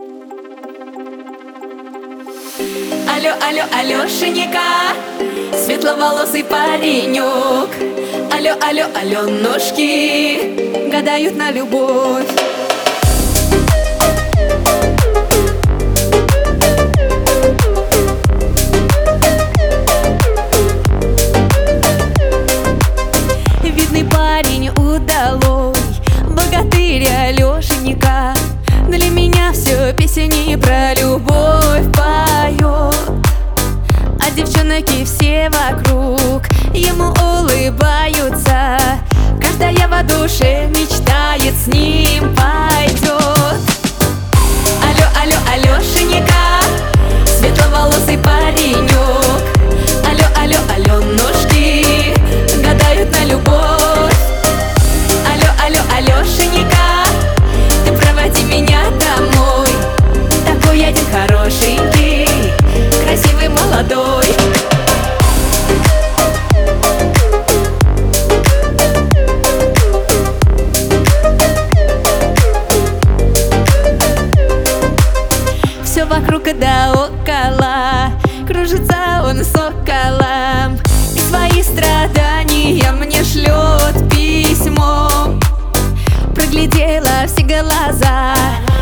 Алло, алло, Алёшенька, светловолосый паренек. Алло, алло, Алёнушки гадают на любовь. Видный парень удалой, богатырь Алёшенька, для меня все песни про любовь поет. А девчонки все вокруг ему улыбаются, каждая в душе мечтает с ним пойдет. Алло, алло, Алёшенька, светловолосый паренек. Алло, алло, Алёнушки гадают на любовь. Алло, алло, Алёшенька, ты проводи меня домой. Такой один хорошенький, красивый, молодой. Все вокруг да около, кружится он соколом, и свои страдания мне шлет письмо. Проглядела все глаза,